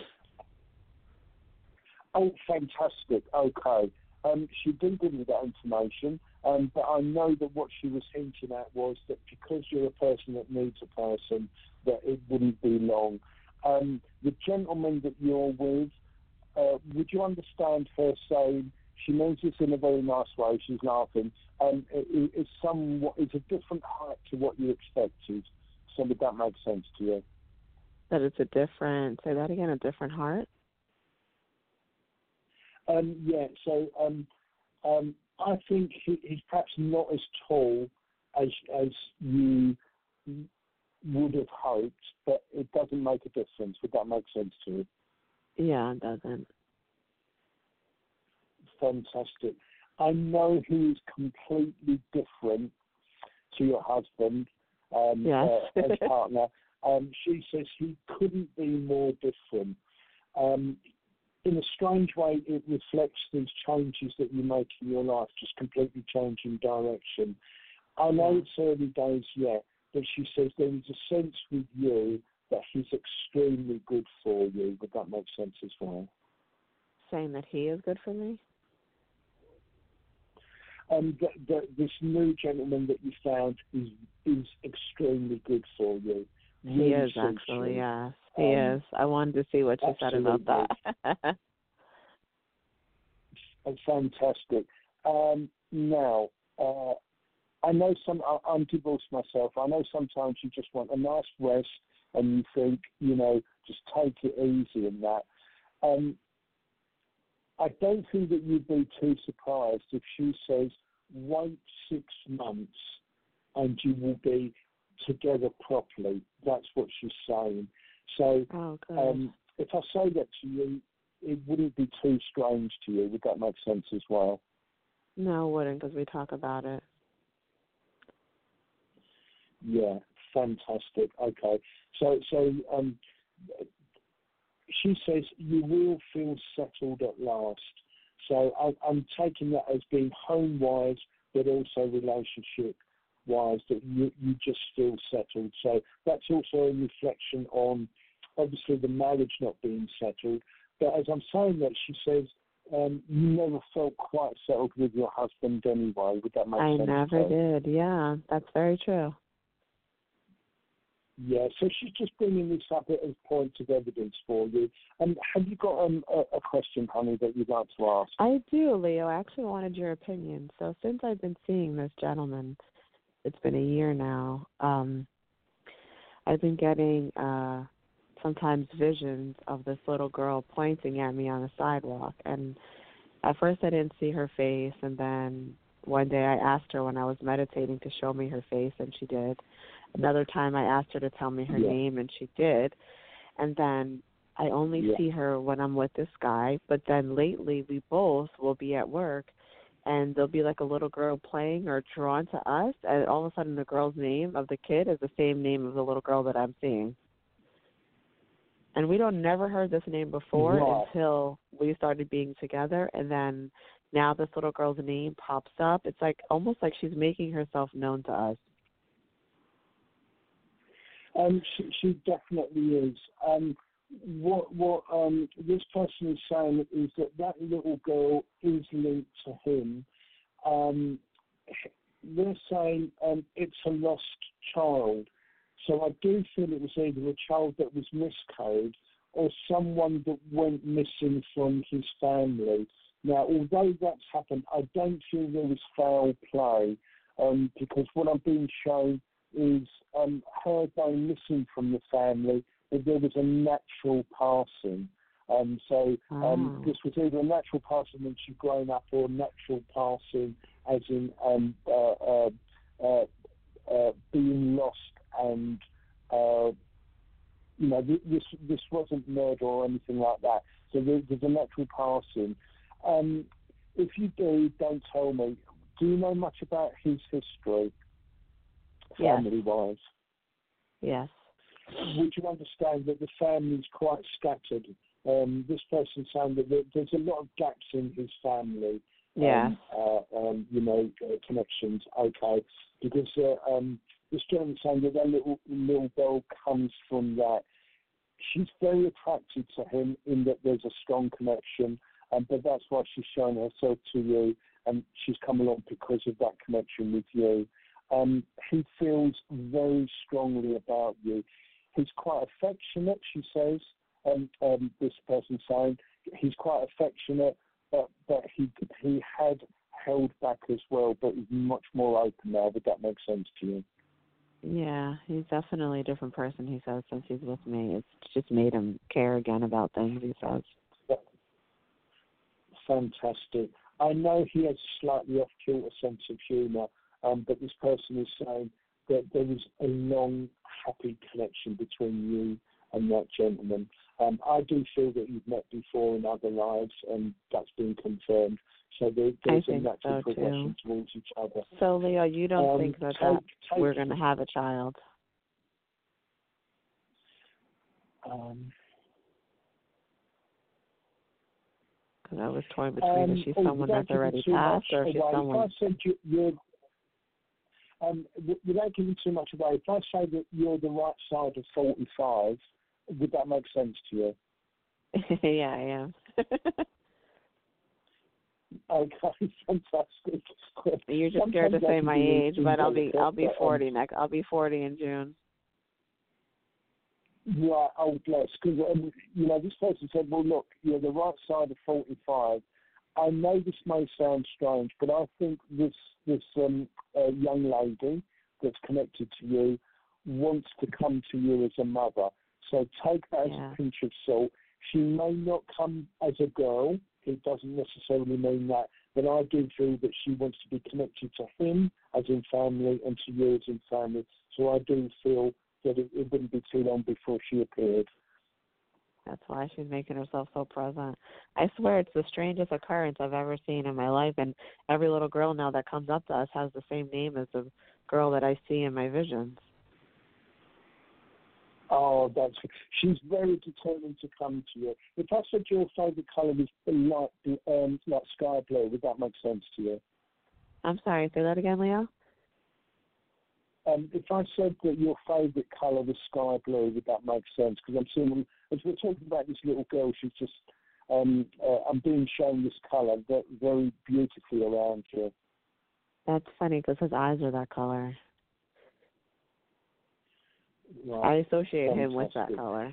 Speaker 4: Oh, fantastic. Okay. She didn't give me that information, but I know that what she was hinting at was that because you're a person that needs a person, that it wouldn't be long. The gentleman that you're with, would you understand her saying, she means this in a very nice way, she's laughing, it's a different height to what you expected. So would that make sense to you?
Speaker 7: That it's a different, say that again, a different heart?
Speaker 4: Yeah, so I think he's perhaps not as tall as you would have hoped, but it doesn't make a difference. Would that make sense to you?
Speaker 7: Yeah, it doesn't.
Speaker 4: Fantastic. I know he is completely different to your husband as partner. She says he couldn't be more different. In a strange way, it reflects these changes that you make in your life, just completely changing direction. I know it's early days yet, but she says there is a sense with you that he's extremely good for you. Would that make sense as well?
Speaker 7: Saying that he is good for me?
Speaker 4: This new gentleman that you found is extremely good for you.
Speaker 7: He is actually, yes. He is. I wanted to see what you said about that.
Speaker 4: Fantastic. Now, I know I'm divorced myself. I know sometimes you just want a nice rest and you think, just take it easy and that. I don't think that you'd be too surprised if she says, wait 6 months and you will be together properly. That's what she's saying. So if I say that to you, it wouldn't be too strange to you. Would that make sense as well?
Speaker 7: No, it wouldn't, because we talk about it.
Speaker 4: Yeah, fantastic. Okay. So she says you will feel settled at last. So I'm taking that as being home-wise, but also relationship-wise, that you just feel settled. So that's also a reflection on, obviously, the marriage not being settled. But as I'm saying that, she says you never felt quite settled with your husband anyway. Would that make sense?
Speaker 7: I never did. Yeah, that's very true.
Speaker 4: Yeah, so she's just bringing this up as points of evidence for you. Have you got a question, honey, that you'd like to ask?
Speaker 7: I do, Leo. I actually wanted your opinion. So since I've been seeing this gentleman, it's been a year now, I've been getting sometimes visions of this little girl pointing at me on the sidewalk. And at first I didn't see her face, and then one day I asked her when I was meditating to show me her face, and she did. Another time I asked her to tell me her name, and she did. And then I only see her when I'm with this guy. But then lately we both will be at work, and there'll be like a little girl playing or drawn to us, and all of a sudden the girl's name of the kid is the same name of the little girl that I'm seeing. And we never heard this name before until we started being together, and then now this little girl's name pops up. It's like almost like she's making herself known to us.
Speaker 4: She definitely is. What this person is saying is that little girl is linked to him. They're saying it's a lost child. So I do feel it was either a child that was miscarried or someone that went missing from his family. Now, although that's happened, I don't feel there was foul play because what I'm being shown is her going missing from the family, but there was a natural passing. This was either a natural passing when she'd grown up or a natural passing as in being lost and, this wasn't murder or anything like that. So there's a natural passing. If you do, don't tell me. Do you know much about his history? Family-wise?
Speaker 7: Yes.
Speaker 4: Would you understand that the family's quite scattered? This person's saying that there's a lot of gaps in his family.
Speaker 7: Yeah.
Speaker 4: Connections. Okay. Because this gentleman's saying that little girl comes from that. She's very attracted to him in that there's a strong connection, but that's why she's showing herself to you, and she's come along because of that connection with you. He feels very strongly about you. He's quite affectionate, she says, this person saying. He's quite affectionate, but he had held back as well, but he's much more open now. Would that make sense to you?
Speaker 7: Yeah, he's definitely a different person, he says, since he's with me. It's just made him care again about things, he says.
Speaker 4: Fantastic. I know he has a slightly off-kilter sense of humour, but this person is saying that there was a long, happy connection between you and that gentleman. I do feel that you've met before in other lives, and that's been confirmed. So there's a natural progression towards each other.
Speaker 7: So, Leo, you don't think that we're going to have a child? Because I was torn between if she's someone that's already passed or if she's someone...
Speaker 4: without giving too much away, if I say that you're the right side of 45, would that make sense to you?
Speaker 7: Yeah, I am.
Speaker 4: Okay, fantastic.
Speaker 7: You're just scared to say my age, but I'll be 40 next. I'll be 40 in June.
Speaker 4: Right, oh bless, because this person said, well, look, you're the right side of 45. I know this may sound strange, but I think this young lady that's connected to you wants to come to you as a mother. So take that as a pinch of salt. She may not come as a girl. It doesn't necessarily mean that. But I do feel that she wants to be connected to him as in family and to you as in family. So I do feel that it wouldn't be too long before she appeared.
Speaker 7: That's why she's making herself so present. I swear it's the strangest occurrence I've ever seen in my life, and every little girl now that comes up to us has the same name as the girl that I see in my visions.
Speaker 4: Oh, she's very determined to come to you. If I said your favourite colour was like sky blue, would that make sense to you?
Speaker 7: I'm sorry, say that again, Leo?
Speaker 4: If I said that your favourite colour was sky blue, would that make sense? Because I'm seeing, as we're talking about this little girl, she's just, I'm being shown this colour very beautifully around you.
Speaker 7: That's funny because his eyes are that color.
Speaker 4: Right.
Speaker 7: I associate him with that color.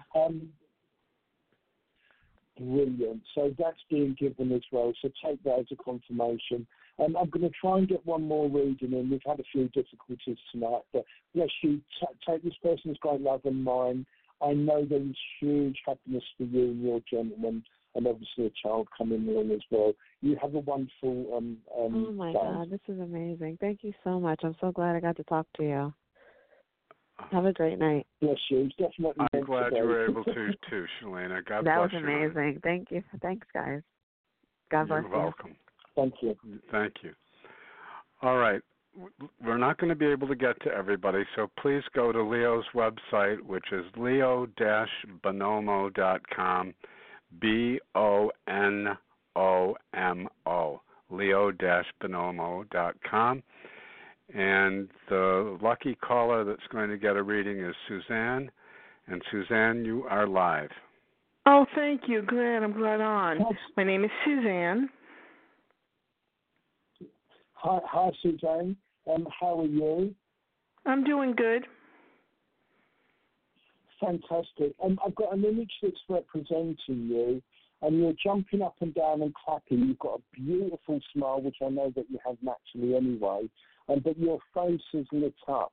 Speaker 4: Brilliant. So that's being given as well. So take that as a confirmation. I'm going to try and get one more reading in. We've had a few difficulties tonight, but bless you. Take this person's great love and mine. I know there is huge happiness for you and your gentleman, and obviously a child coming along as well. You have a wonderful
Speaker 7: oh my
Speaker 4: day.
Speaker 7: God, this is amazing. Thank you so much. I'm so glad I got to talk to you. Have a great night.
Speaker 4: Bless you. It's definitely.
Speaker 3: I'm glad you were able to too, Shalena. God bless you.
Speaker 7: That was amazing. Thank you. Thanks, guys. God bless you.
Speaker 3: You're welcome.
Speaker 4: Thank you.
Speaker 3: Thank you. All right. We're not going to be able to get to everybody, so please go to Leo's website, which is leo-bonomo.com, BONOMO, leo-bonomo.com. And the lucky caller that's going to get a reading is Suzanne. And Suzanne, you are live.
Speaker 8: Oh, thank you. I'm glad on. My name is Suzanne.
Speaker 4: Hi, Suzanne. How are you?
Speaker 8: I'm doing good.
Speaker 4: Fantastic. I've got an image that's representing you, and you're jumping up and down and clapping. You've got a beautiful smile, which I know that you have naturally anyway, but your face is lit up.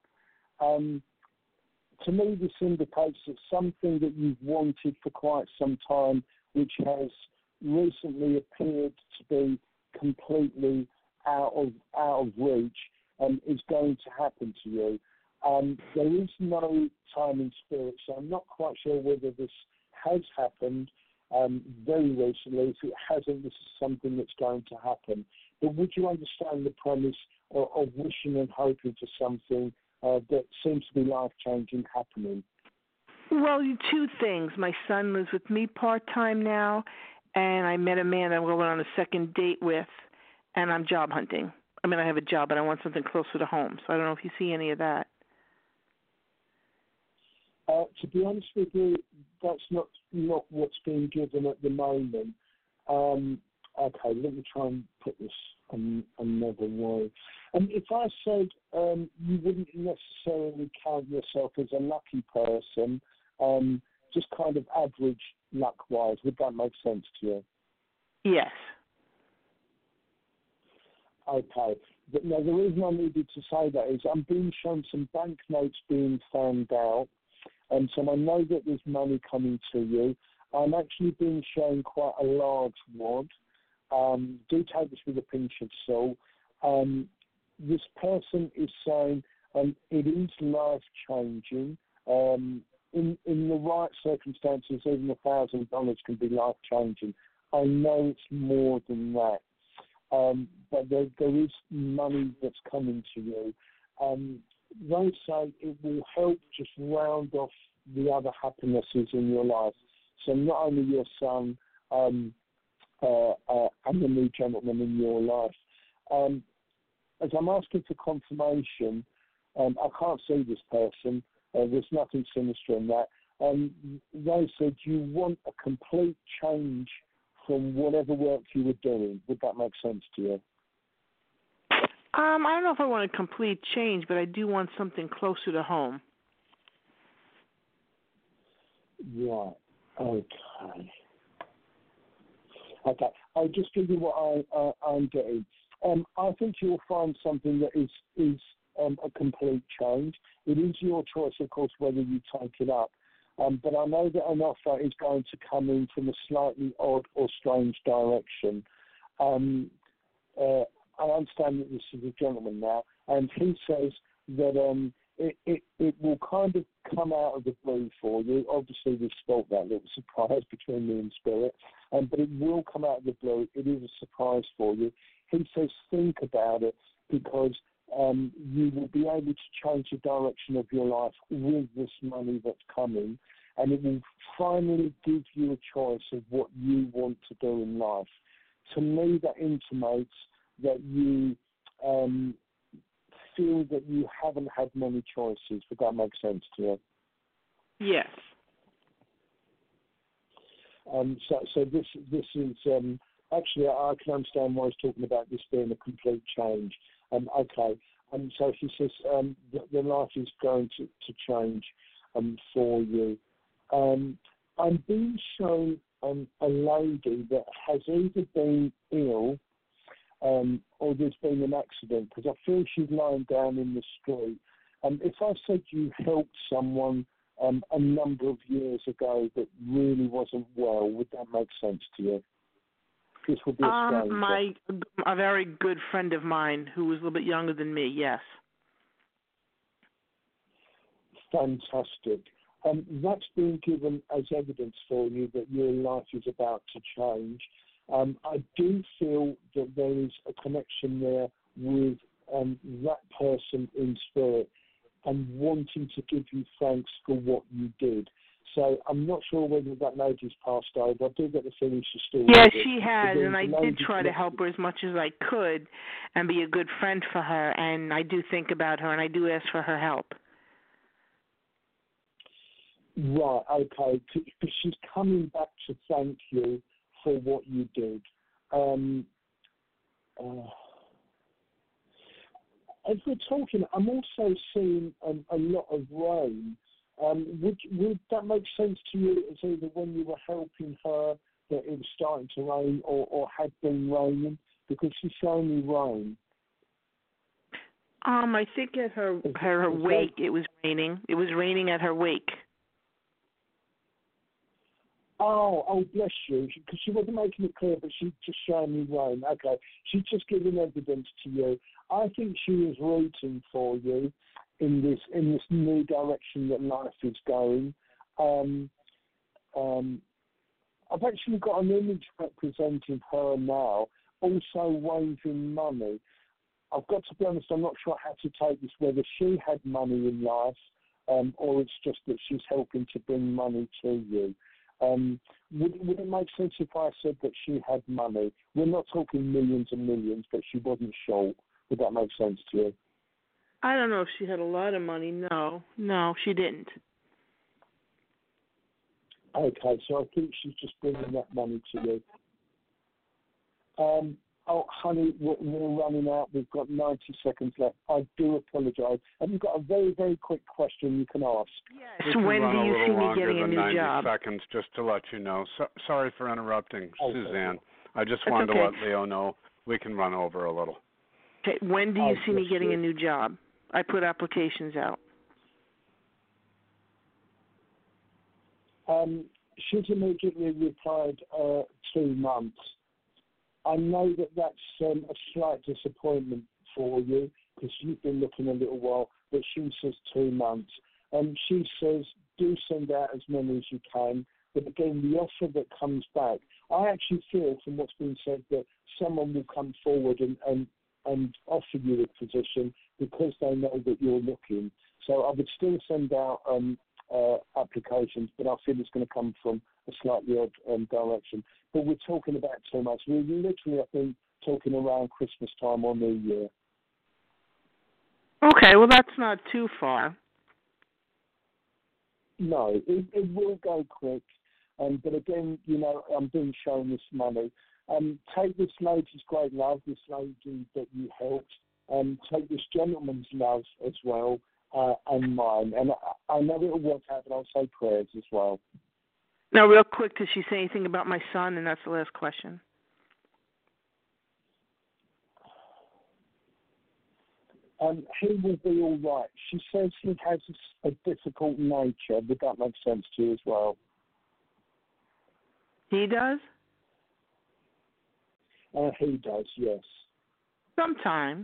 Speaker 4: To me, this indicates that something that you've wanted for quite some time, which has recently appeared to be completely out of reach, is going to happen to you. There is no time in spirit, so I'm not quite sure whether this has happened very recently. If it hasn't, this is something that's going to happen. But would you understand the premise of wishing and hoping for something that seems to be life-changing happening?
Speaker 8: Well, two things. My son lives with me part-time now, and I met a man I'm going on a second date with, and I'm job hunting. I mean, I have a job, but I want something closer to home. So I don't know if you see any of that.
Speaker 4: To be honest with you, that's not what's being given at the moment. Okay, let me try and put this another way. If I said you wouldn't necessarily count yourself as a lucky person, just kind of average luck-wise, would that make sense to you?
Speaker 8: Yes.
Speaker 4: Okay. Now, the reason I needed to say that is I'm being shown some banknotes being found out, and so I know that there's money coming to you. I'm actually being shown quite a large wad. Do take this with a pinch of salt. This person is saying it is life-changing. In the right circumstances, even $1,000 can be life-changing. I know it's more than that. But there is money that's coming to you. They say it will help just round off the other happinesses in your life. So not only your son and the new gentleman in your life. As I'm asking for confirmation, I can't see this person. There's nothing sinister in that. They said you want a complete change from whatever work you were doing. Would that make sense to you?
Speaker 8: I don't know if I want a complete change, but I do want something closer to home.
Speaker 4: Right. Okay. I'll just give you what I'm getting. I think you'll find something that is a complete change. It is your choice, of course, whether you take it up. But I know that an offer is going to come in from a slightly odd or strange direction. I understand that this is a gentleman now, and he says that it will kind of come out of the blue for you. Obviously, we spelt that little surprise between me and Spirit, but it will come out of the blue. It is a surprise for you. He says think about it because you will be able to change the direction of your life with this money that's coming, and it will finally give you a choice of what you want to do in life. To me, that intimates that you feel that you haven't had many choices. Would that make sense to you?
Speaker 8: Yes.
Speaker 4: So this is actually I can understand why he's talking about this being a complete change. Okay. So he says the life is going to change for you. I'm being shown a lady that has either been ill or there's been an accident, because I feel she's lying down in the street. If I said you helped someone a number of years ago that really wasn't well, would that make sense to you? This would be a stranger.
Speaker 8: A very good friend of mine who was a little bit younger than me, yes.
Speaker 4: Fantastic. That's been given as evidence for you that your life is about to change. I do feel that there is a connection there with that person in spirit and wanting to give you thanks for what you did. So I'm not sure whether that lady's passed over. I do get the feeling she's still
Speaker 8: Yeah,
Speaker 4: with
Speaker 8: she
Speaker 4: it.
Speaker 8: has, and I did try to help her as much as I could and be a good friend for her, and I do think about her, and I do ask for her help.
Speaker 4: Right, okay, because she's coming back to thank you for what you did. As we're talking, I'm also seeing a lot of rain. Would that make sense to you as either when you were helping her that it was starting to rain or had been raining? Because she's showing me rain.
Speaker 8: I think at her wake it was raining. It was raining at her wake.
Speaker 4: Oh, bless you, because she wasn't making it clear, but she's just showing me rain. Okay, she's just giving evidence to you. I think she is rooting for you in this new direction that life is going. I've actually got an image representing her now, also waving money. I've got to be honest, I'm not sure how to take this, whether she had money in life or it's just that she's helping to bring money to you. Would it make sense if I said that she had money? We're not talking millions and millions, but she wasn't short. Would that make sense to you?
Speaker 8: I don't know if she had a lot of money. No, she didn't.
Speaker 4: Okay, so I think she's just bringing that money to you. Oh, honey, we're running out. We've got 90 seconds left. I do apologise. Have you got a very, very quick question you can ask?
Speaker 8: Yes. When do you see me getting a new
Speaker 3: 90
Speaker 8: job?
Speaker 3: seconds, just to let you know. Sorry for interrupting,
Speaker 4: okay.
Speaker 3: Suzanne. I just wanted to let Leo know we can run over a little.
Speaker 8: Okay. When do you see me getting a new job? I put applications out.
Speaker 4: She's immediately replied 2 months. I know that that's a slight disappointment for you because you've been looking a little while, but she says 2 months. She says do send out as many as you can, but again, the offer that comes back, I actually feel from what's been said that someone will come forward and offer you a position because they know that you're looking. So I would still send out applications, but I feel it's going to come from a slightly odd direction. But we're talking about 2 months. We're literally, I think, talking around Christmas time or New Year.
Speaker 8: Okay, well, that's not too far.
Speaker 4: No, it will go quick. But again, I'm being shown this money. Take this lady's great love, this lady that you helped. Take this gentleman's love as well, and mine. And I know it'll work out, but I'll say prayers as well.
Speaker 8: Now, real quick, does she say anything about my son? And that's the last question.
Speaker 4: He will be all right. She says he has a difficult nature. Would that make sense to you as well?
Speaker 8: He does?
Speaker 4: He does, yes.
Speaker 8: Sometimes.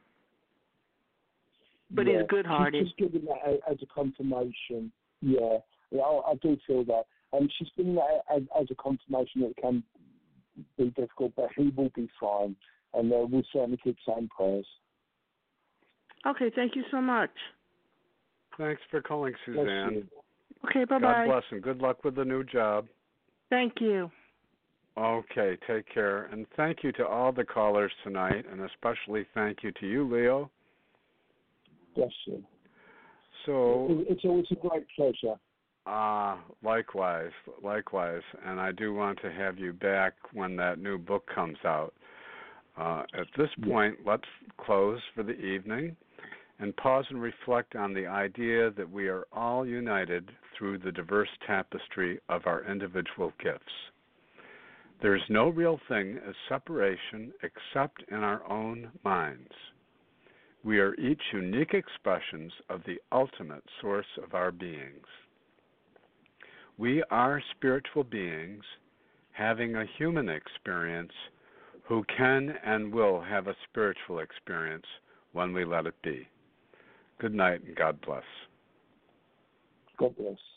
Speaker 8: But he's good-hearted.
Speaker 4: She's just giving that as a confirmation. Yeah, I do feel that. She's giving that as a confirmation that it can be difficult, but he will be fine. And we'll certainly keep saying prayers.
Speaker 8: Okay, thank you so much.
Speaker 3: Thanks for calling, Suzanne.
Speaker 8: Okay, bye-bye.
Speaker 3: God bless and good luck with the new job.
Speaker 8: Thank you.
Speaker 3: Okay, take care. And thank you to all the callers tonight, and especially thank you to you, Leo.
Speaker 4: Bless you.
Speaker 3: So
Speaker 4: it's always a great pleasure.
Speaker 3: Likewise. And I do want to have you back when that new book comes out. At this point, let's close for the evening and pause and reflect on the idea that we are all united through the diverse tapestry of our individual gifts. There is no real thing as separation except in our own minds. We are each unique expressions of the ultimate source of our beings. We are spiritual beings having a human experience who can and will have a spiritual experience when we let it be. Good night and God bless.
Speaker 4: God bless.